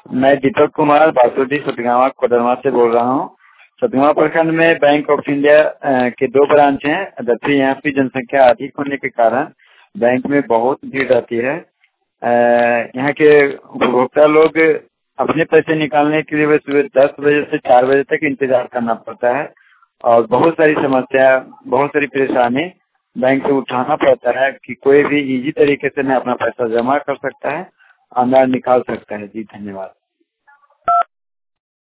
मैं दीपक कुमार बासुदी सतगावा कोडरमा से बोल रहा हूँ। सतगावा प्रखंड में बैंक ऑफ इंडिया के 2 ब्रांच हैं। अदरवाइज यहाँ की जनसंख्या अधिक होने के कारण बैंक में बहुत भीड़ रहती है। यहाँ के उपभोक्ता लोग अपने पैसे निकालने के लिए सुबह 10 बजे से 4 बजे तक इंतजार करना पड़ता है और बहुत सारी समस्या, बहुत सारी परेशानी बैंक से उठाना पड़ता है कि कोई भी इजी तरीके से मैं अपना पैसा जमा कर सकता है, अंदर निकाल सकता है। जी धन्यवाद।